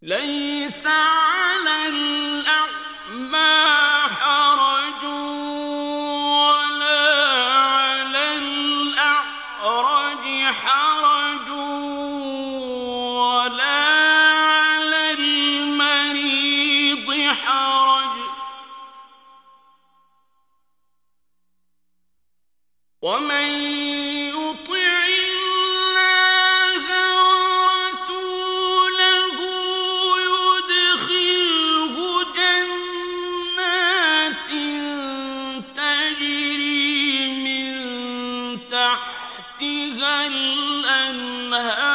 ليس على الأعمى حرج ولا على الأعرج حرج ولا على المريض حرج ومن يطع الله ورسوله يدخله جنات تجري من تحتها الأنهار